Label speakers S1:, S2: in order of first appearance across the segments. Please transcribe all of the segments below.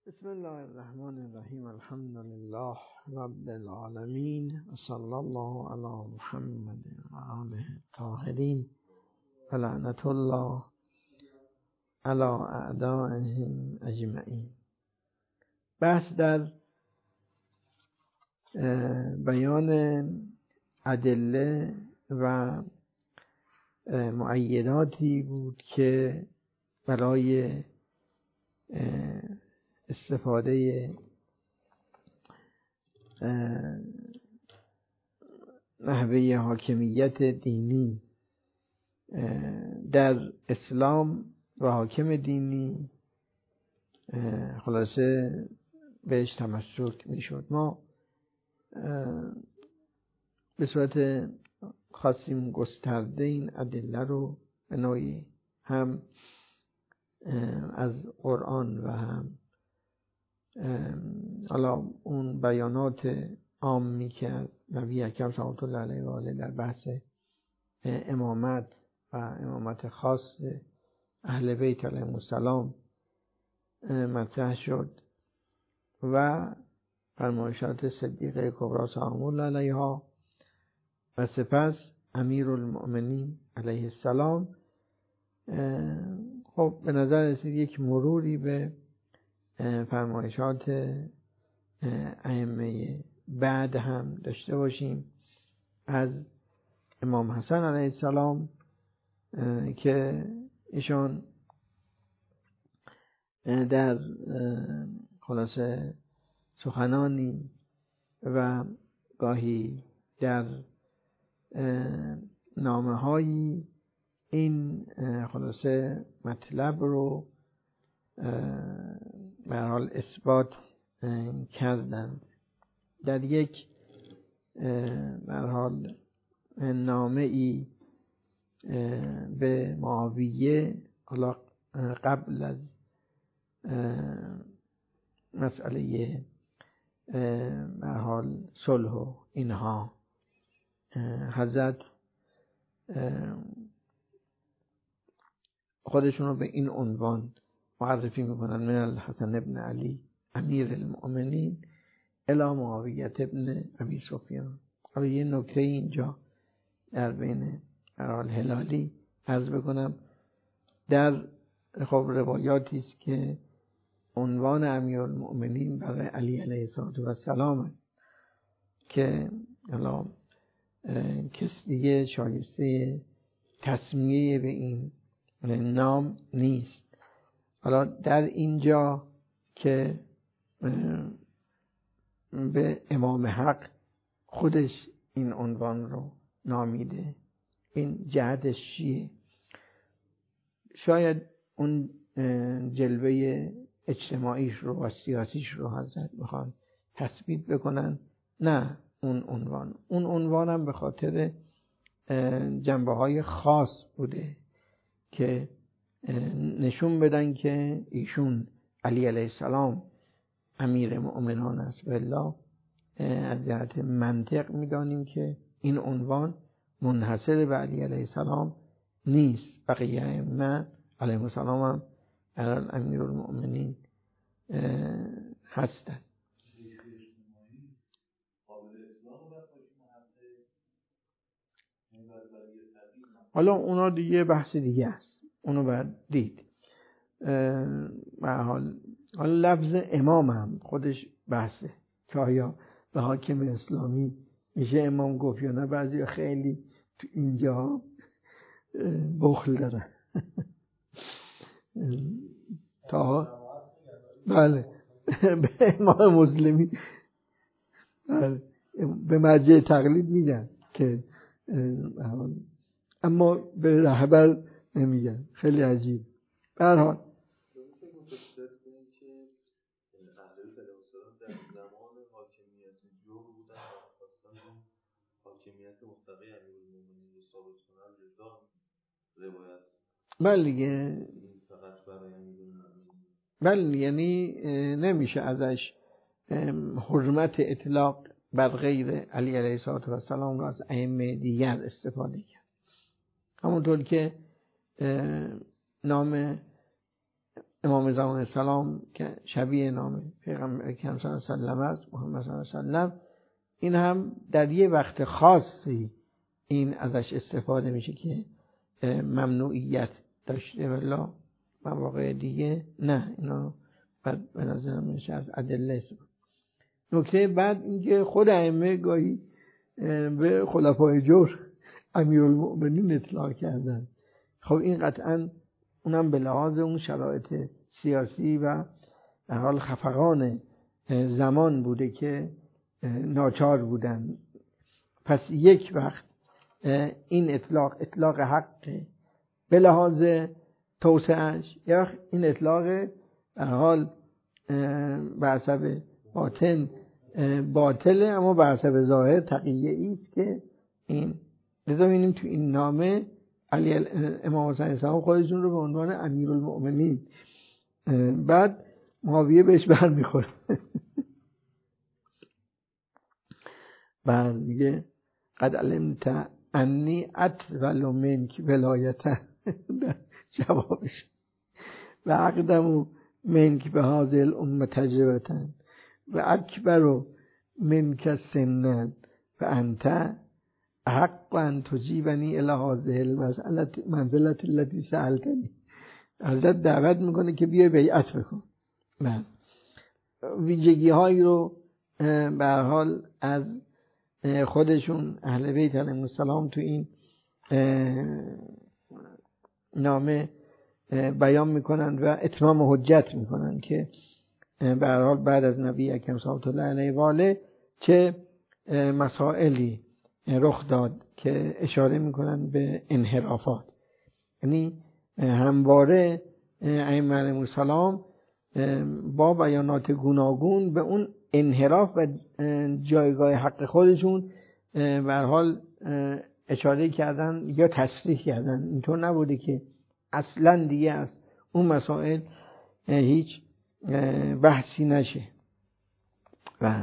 S1: بسم الله الرحمن الرحیم. الحمد لله رب العالمین و صلی الله علی محمد و آله الطاهرین و لعنت الله علی اعدائهم اجمعین. بحث در بیان ادله و مؤیداتی بود که برای استفاده نحوه حاکمیت دینی در اسلام و حاکم دینی خلاصه بهش تمسک میشد. ما به صورت خاصیم گسترده این ادله رو به نوعی هم از قرآن و هم حالا اون بیانات عامی که از نبی اکرم صلی الله علیه و آله در بحث امامت و امامت خاص اهل بیت علیهم السلام مطرح شد و فرمایشات صدیقه کبری سلام الله علیها و سپس امیرالمؤمنین علیه السلام. خب به نظر رسید یک مروری به فرمایشات ائمه بعد هم داشته باشیم از امام حسن علیه السلام که ایشان در خلاصه سخنانی و گاهی در نامه‌هایی این خلاصه مطلب رو به هر حال اثبات کردند. در یک به هر حال نامه‌ای به معاویه حالا قبل از مسئله به هر حال صلح و اینها حضرت خودشون رو به این عنوان معرفی میکنن: من الحسن ابن علی امیر المؤمنین الی معاویه ابن ابی سفیان. حالا یه نکته اینجا در بین حال هلالی عرض بکنم، در خب روایاتی است که عنوان امیر المؤمنین برای علی علیه السلام است که حالا کس دیگه شایسته تسمیه به این نام نیست. حالا در اینجا که به امام حق خودش این عنوان رو نامیده، این جهتش چیه؟ شاید اون جلوه اجتماعیش رو و سیاسیش رو حضرت میخوان تثبیت بکنن، نه اون عنوان هم به خاطر جنبه های خاص بوده که نشون بدن که ایشون علی علیه السلام امیر مؤمنان است. والله از جهت منطق میدانیم که این عنوان منحصر به علی علیه السلام نیست، بقیه ائمه علیهم السلام هم امیر المؤمنین هستند. حالا اونا دیگه بحث دیگه است، اونو باید دید. به حال لفظ امام هم خودش بحثه که آیا به حاکم اسلامی میشه امام گفت یا نه. بعضی خیلی تو اینجا بخل دارن تا بله به امام مسلمی بله به مرجع تقلید میگن که اما به رهبر نمیگن. خیلی عجیب. به هر حال بله یعنی نمیشه ازش حرمت اطلاق بر غیر علی علیه السلام رو از ائمه دیگر استفاده کرد. همونطور که نام امام زمان السلام که شبیه نام پیغمبر اکرم صلی الله علیه و سلم است، محمد صلی الله علیه و سلم، این هم در یه وقت خاصی این ازش استفاده میشه که ممنوعیت داشته، ولی مواقع دیگه نه. اینا بعد به نظر میشه از ادله است. نکته بعد اینکه خود ائمه گاهی به خلفای جور امیرالمؤمنین اطلاق کردن. خب این قطعا اونم به لحاظ اون شرایط سیاسی و به حال خفقان زمان بوده که ناچار بودن. پس یک وقت این اطلاق حق به لحاظ توسعه‌اش، یا این اطلاق به حال بر حسب باطن باطله اما بر حسب ظاهر تقیه‌ای است که این لذا می‌بینیم تو این نامه علی امام حسین السلام خودشون رو به عنوان امیرالمؤمنین، بعد معاویه بهش برمیخوره. بعد میگه قد علمت انی اطول منک ولایته، جوابش و اقدم منک به هذه الامه تجربه و اکبر منک سنا و انت حق ان تجیبنی الی هذه المنزله التي سألتنی. حضرت دعوت میکنه که بیای بیعت بکن. من ویژگی هایی رو به هر حال از خودشون اهل بیت علیهم السلام تو این نامه بیان میکنن و اتمام حجت میکنن که به هر حال بعد از نبی اکرم صلی الله علیه و آله چه مسائلی رخ داد که اشاره میکنن به انحرافات. یعنی همواره ائمه علیهم السلام با بیانات گوناگون به اون انحراف و جایگاه حق خودشون به هر حال اشاره کردن یا تصریح کردن. اینطور نبوده که اصلا دیگه از اون مسائل هیچ بحثی نشه. و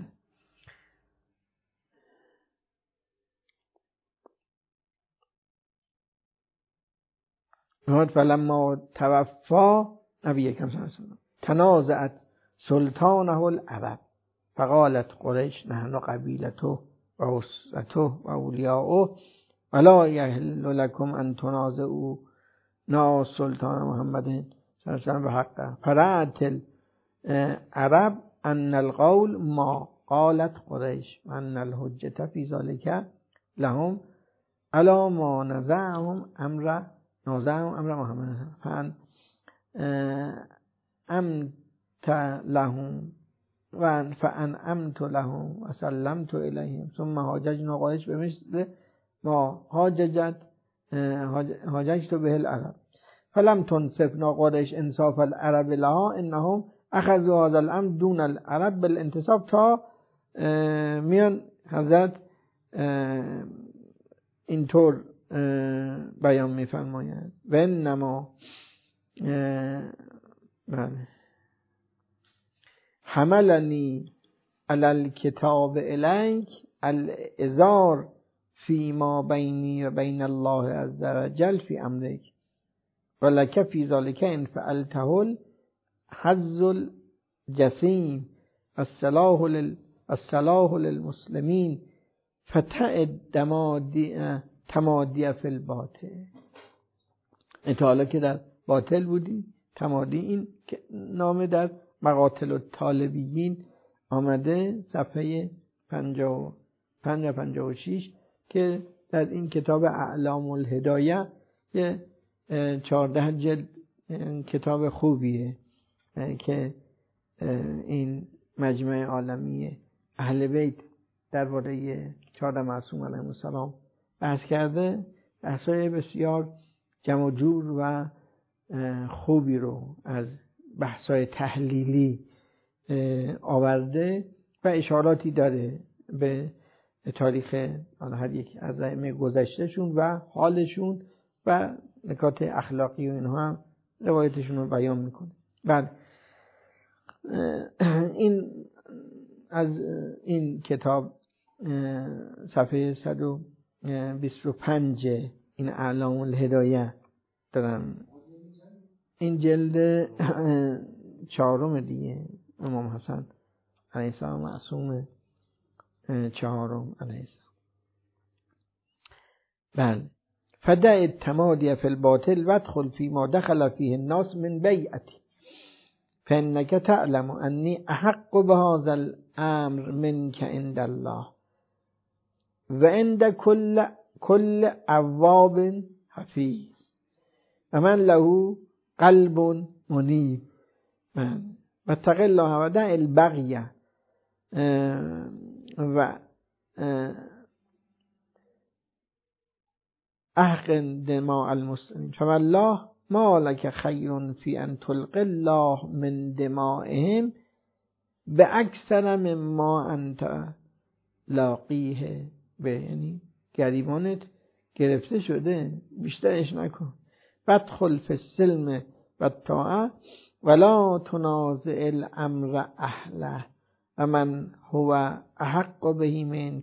S1: فلما توفى نبی اکرم صلی الله علیه و سلم تنازعت سلطانه العرب فقالت قریش نحن قبیلته و اسرته و اولیاؤه ولا یحل لكم ان تنازعوا نا سلطان محمد صلی الله علیه و سلم بحقه فرأت العرب ان القول ما قالت قریش وان الحجة فی ذلك لهم الا ما نزعهم امر محمد فان امت لهم فأنعمت لهم وسلمت إليهم ثم حاججنا قریش بمثل ما حاججت به العرب فلم تنصفنا قریش انصاف العرب لها انهم اخذوا هذا الامر دون العرب بالانتصاب. تا میان حضرت اینطور بیان میفرمایند و انما حملنی علی الکتاب الیک الازار فیما بینی و بین الله عز وجل فی امرک ولک فی ذلک ان فعلته الحظ الجسیم الصلاح للمسلمین فتع تمادی فی الباطل. تا حالا که در باطل بودی تمادی. این نامه در مقاتل الطالبیین آمده صفحه 55-56 که در این کتاب اعلام الهدایه که 14 جلد کتاب خوبیه که این مجمع عالمی اهل بیت درباره 14 معصوم علیهم السلام بحث کرده. بحثای بسیار جمع جور و خوبی رو از بحثای تحلیلی آورده و اشاراتی داره به تاریخ هر یک از ائمه گذشتهشون و حالشون و نکات اخلاقی و اینها هم روایتشون رو بیان میکنه. بعد این از این کتاب صفحه 125 این اعلام الهدایه دارم این جلد 4 دیگه، امام حسن علیه السلام معصوم 4 علیه السلام. بله. فدع التمادی فی الباطل وادخل فیما دخل فیه الناس من بیعتی فانک تعلم انی احق بهذا الامر منک عند الله و عند كل عواب حفیظ و من له قلب منیب واتق الله و دع البغی و احقن دماء المسلمین فوالله ما لك خیر فی ان تلقی الله من دمائهم باکثر مما انت لاقیه به، یعنی گریبانت گرفته شده بیشترش نکن. بدخل فی السلم و الطاعه ولا تنازع الامر اهله و من هو احق به منک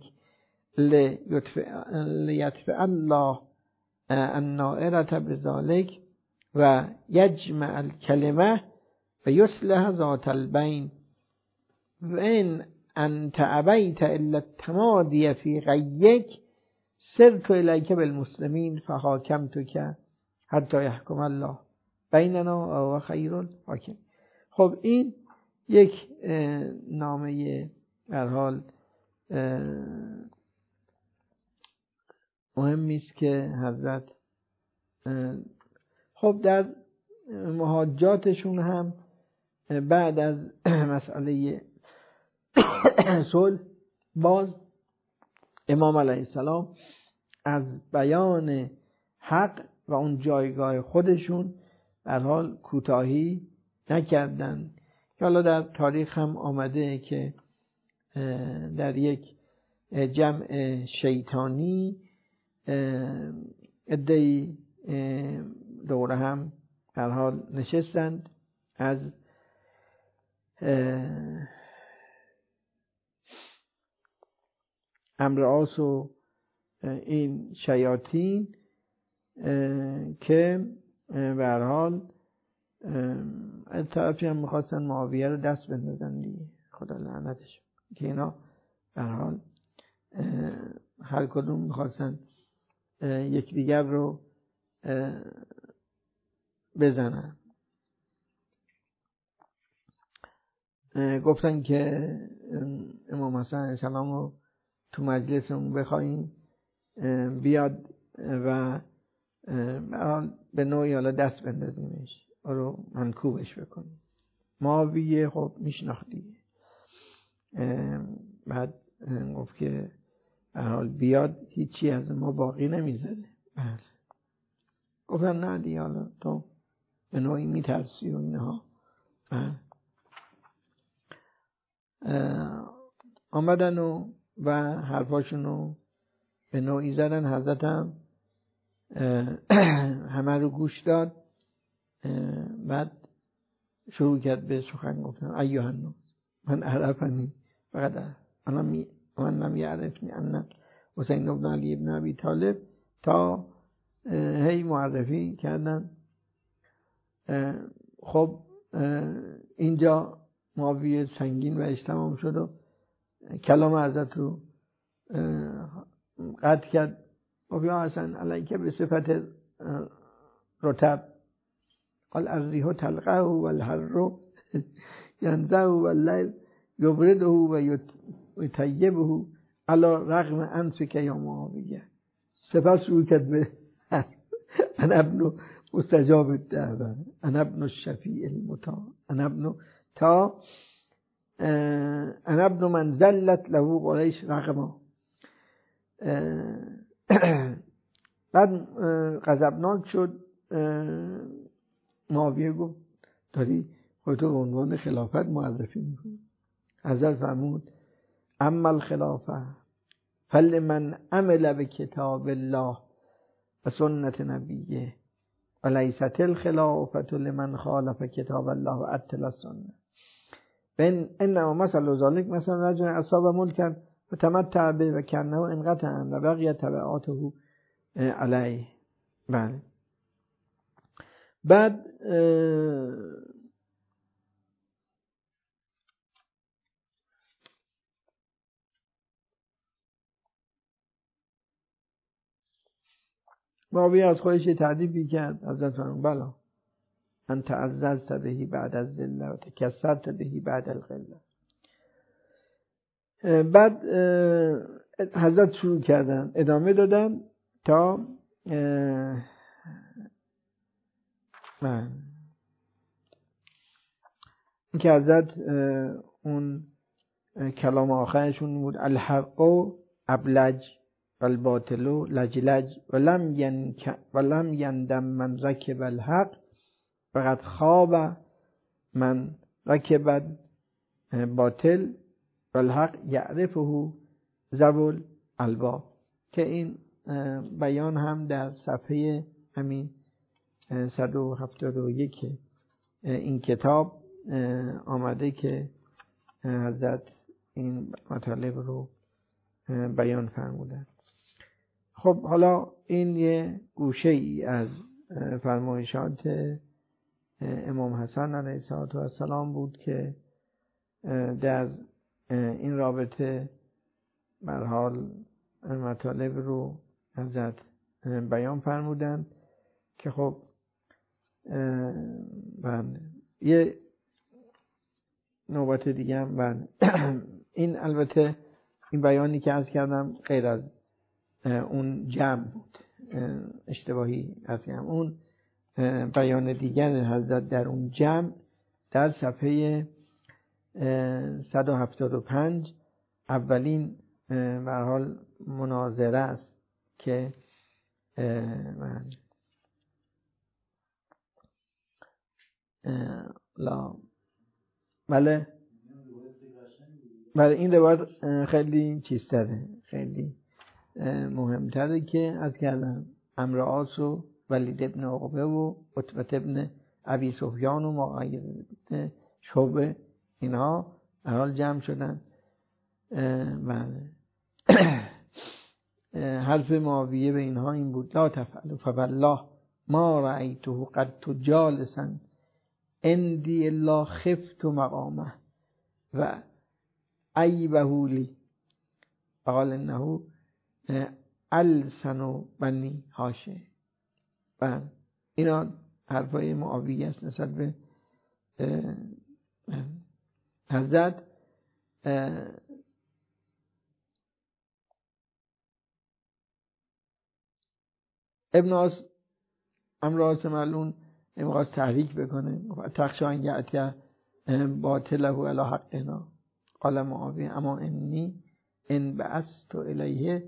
S1: لیطفئ الله النائرة بذلك و یجمع الکلمه و یصلح ذات البین و ان انت ابیت الا التمادی فی غیک سرت الیک بالمسلمین فحاکمتک حتی یحکم الله بیننا و خیر الحاکم. خب این یک نامه در حال مهمی است که حضرت خب در محاجاتشون هم بعد از مسئله صلح باز امام علیه السلام از بیان حق و اون جایگاه خودشون در حال کوتاهی نکردن که حالا در تاریخ هم آمده که در یک جمع شیطانی عده‌ای دوره هم در حال نشستند از امرعاس و این شیاطین که به هر حال از طرفی هم میخواستن معاویه رو دست بندازن دیگه، خدا لعنتش، که اینا به هر حال هر کدوم میخواستن یکدیگر رو بزنن. گفتن که امام حسن علیه السلام رو تو مجلسمون بخوایم بیاد و به نوعی حالا دست بندازیمش رو منکوبش بکنیم. معاویه خب میشناختی، بعد گفت که به حال بیاد هیچی از ما باقی نمیذاره. بله گفتن نه دیگه حالا تو به نوعی میترسی و اینها. آمدن و حرفاشونو به نوعی زدن. حضرت هم همه رو گوش داد، بعد شروع کرد به سخن گفتن. ایها الناس من عرفنی فقط من لم یعرفنی ان حسین بن علی بن ابی طالب، تا هی معرفی کردن. خب اینجا معاویه سنگین و اجتماع شد و کلام حضرت رو قطع کرد. گفت یا حسن علیک به صفت رطب قال الریح تلقه و الحر ینزه و اللیل یبرده و یطیبه علی رغم انفک یا معاویه. سپس روی کرد به انا ابن مستجاب الدعوه انا ابن الشفیع المطاع انا ابن من ذلت له قریش رغما. بعد غضبناک شد. معاویه گفت داری خودتو به عنوان خلافت معرفی میکنی؟ حضرت فرمود اما الخلافه فلمن عمل بکتاب الله و سنت نبیه و لیست الخلافه لمن خالف کتاب الله و عطل السنه. انما مثل ذلك مثلا رجل اصاب ملکا و تمتع به و کنه انقطع و بقیه تبعاته علیه. بله بعد معاویه از خودش یه تعریفی کرد. حضرت فرمود بلا انت عززت بهی بعد از ذله و تکسرت بهی بعد القله. بعد حضرت شروع کردن ادامه دادن تا اینکه حضرت اون کلام آخرشون بود الحق ابلج والباطل لجلج ولم یندم من رکب الحق فقط خواب من رکب باطل والحق یعرفه ذو الالباب. که این بیان هم در صفحه همین 171 این کتاب آمده که حضرت این مطالب رو بیان فرمودند. خب حالا این یه گوشه ای از فرمایشات امام حسن علیه السلام بود که در این رابطه به هر حال مطالب رو حضرت بیان فرمودند که خب یه نوبت دیگه هم این البته این بیانی که عرض کردم غیر از اون جمع بود، اشتباهی عرض کردم. اون بیان دیگر حضرت در اون جمع در صفحه 175 اولین به هر حال مناظره است که بله این روایت خیلی چیزتره، خیلی مهمتره که از کردم عمرو عاص و ولید ابن عقبه و عتبه ابن ابی سفیان و معاویه ابن شعبه اینها هر حال جمع شدن. حرف معاویه به اینها این بود لا تفعلوا فوالله ما رأیته قد جالسا عندي الا خفت مقامه و عیبه لی قال انه السن بنی هاشم. و اینا حرفای معاویه است نسبت به حضرت. ابن عمرو عاص ملعون می‌خواست تحریک بکنه، تخشی ان یأتی باطله علی حقنا قال معاویه اما انی ان بعثت الیه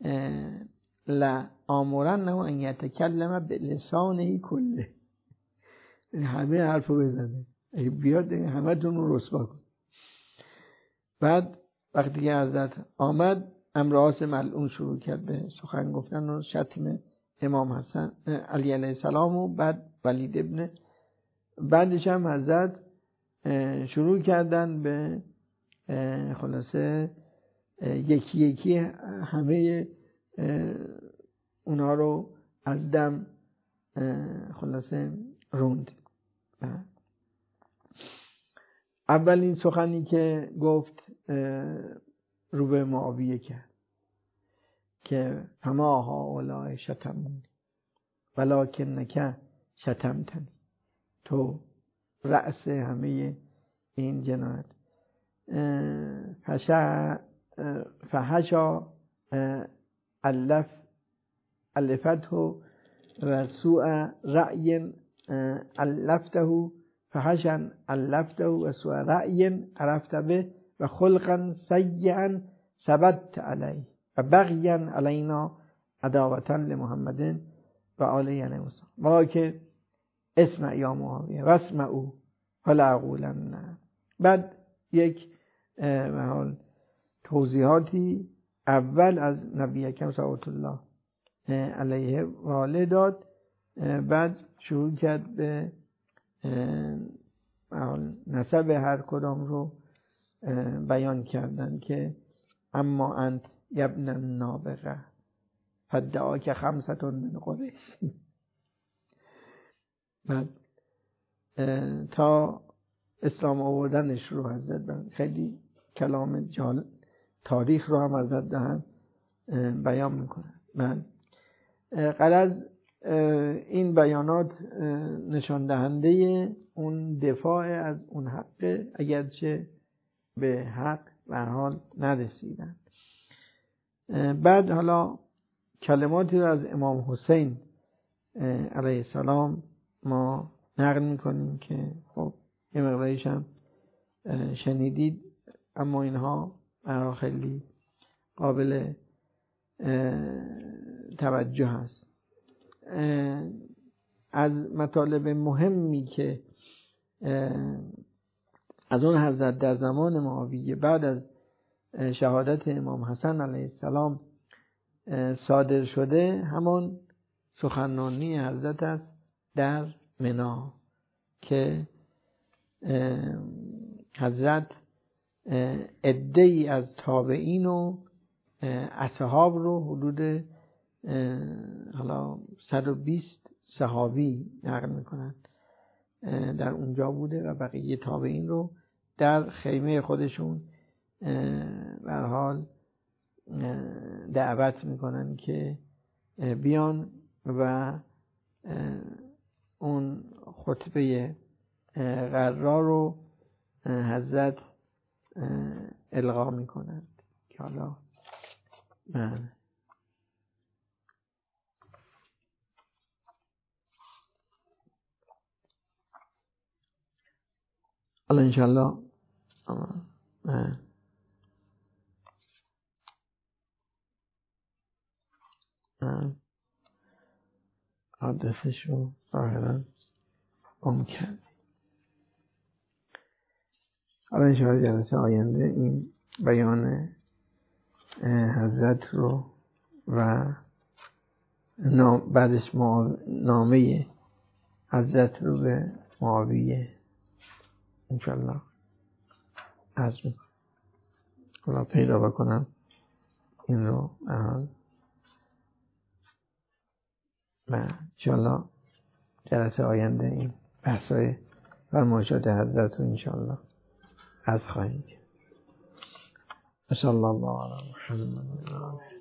S1: لا امرنه ان یتکلم بلسانه کله. همه حرفو بزنه بیاد همه تون رو رسوا کن. بعد وقتی که حضرت آمد عمرو عاص ملعون شروع کرد به سخن گفتن و شتم امام حسن علی علیه السلام و بعد ولید ابن. بعدش هم حضرت شروع کردن به خلاصه یکی یکی همه اونا رو از دم خلاصه روند. اولین سخنی که گفت رو به معاویه کرد که فما هؤلاء شتمونی ولکنک شتمتنی، تو رأس همه این جنایت. فحشا الفته و سوء رأی الفته فحشا الفته و سوء رأی عرفت به و خلقا سیئا ثبت علیه و بغیا علینا عداوة لمحمد و آله علیه السلام ولکن اسمع یا معاویه و اسمعوا فلا اقولن. بعد یک حال توضیحاتی اول از نبی اکرم صلوات الله علیه و آله داد. بعد شروع کرد به نسب هر کدام رو بیان کردن که اما انت یبن النابغه فدعاک خمسة من قریش. بعد تا اسلام آوردنش رو حضرت خیلی کلام جالب تاریخ رو هم حضرت دهن بیان میکنن. من غرض این بیانات نشان دهنده اون دفاع از اون حق، اگرچه به حق به هر حال نرسیدن. بعد حالا کلماتی رو از امام حسین علیه السلام ما نقل میکنیم که خب یه مقداریش هم شنیدید، اما اینها برای خیلی قابل توجه هست. از مطالب مهمی که از اون حضرت در زمان معاویه بعد از شهادت امام حسن علیه السلام صادر شده، همون سخنرانی حضرت است در منا که حضرت عده‌ای از تابعین و اصحاب رو حدود حالا 120 صحابی نقل میکنن در اونجا بوده و بقیه تابعین رو در خیمه خودشون به هر حال دعوت میکنن که بیان و اون خطبه غرا رو حضرت القا میکنند که حالا انشالله آدرسش رو ظاهرا گم کرد. حالا انشاءالله جلسه آینده این بیان حضرت رو و بعدش نامه حضرت رو به معاویه انشاءالله عرض میکنم. حالا پیدا بکنم این رو و انشاءالله جلسه آینده این بحثای فرمایشات حضرت رو انشاءالله عرض خواهیم کرد. صلی الله علی محمد.